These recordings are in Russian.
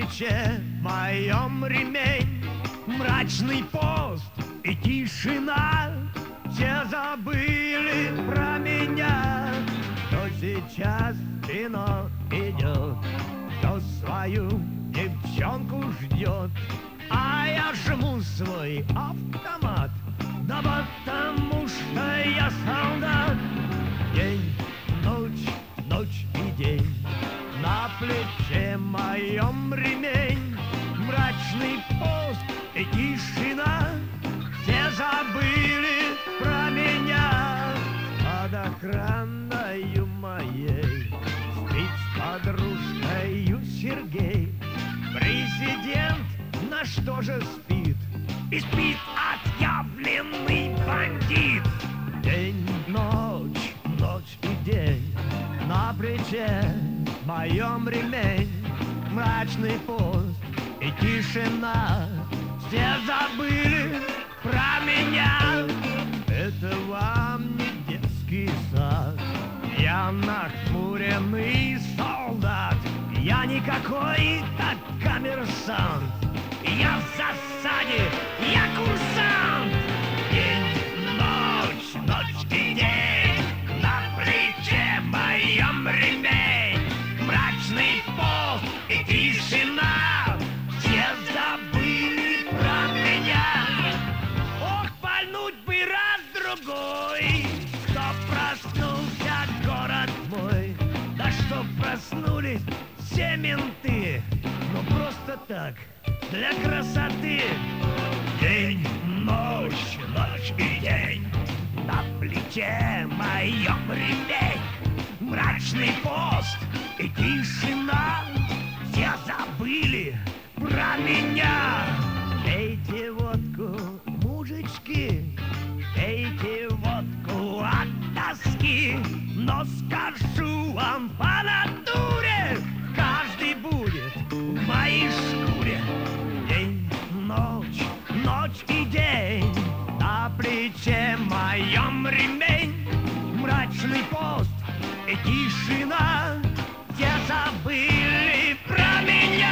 плече моем ремень, мрачный пост и тишина. Все забыли про меня, кто сейчас в кино идет, кто свою девчонку ждет. А я жму свой автомат, да потому что я солдат. День, ночь, ночь и день, на плече моем ремень, мрачный пост и тишина. Все забыли про меня. Под охраною моей спит с подружкою Сергей. Президент на что же спит? И спит отъявленный бандит. День, ночь, ночь и день, на плече моем ремень, мрачный пост и тишина. Все забыли про меня. Это вам не детский сад, я нахмуренный солдат. Я не какой-то коммерсант, я в засаде, я курсант. День, ночь, ночь и день, на плече моем ремень, мрачный пост и тишина. Все забыли про меня. Ох, пальнуть бы раз-другой, чтоб проснулся город мой. Да чтоб проснулись все менты, но просто так, для красоты. День, ночь, ночь и день, на плече моем ремень, мрачный пост и тишина. Все забыли про меня. Пейте водку, мужички, пейте водку от тоски. Но скажу вам по натуре, каждый будет в моей шкуре. День, ночь, ночь и день, на плече моем ремень, мрачный пост и тишина. Все забыли про меня.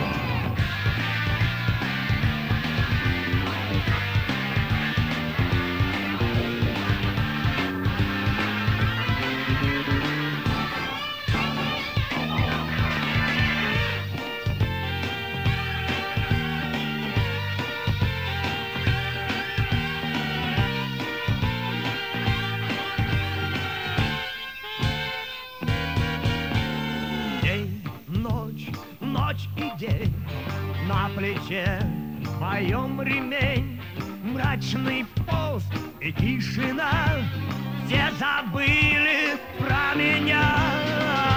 Ночь и день, на плече моем ремень, мрачный пост и тишина. Все забыли про меня.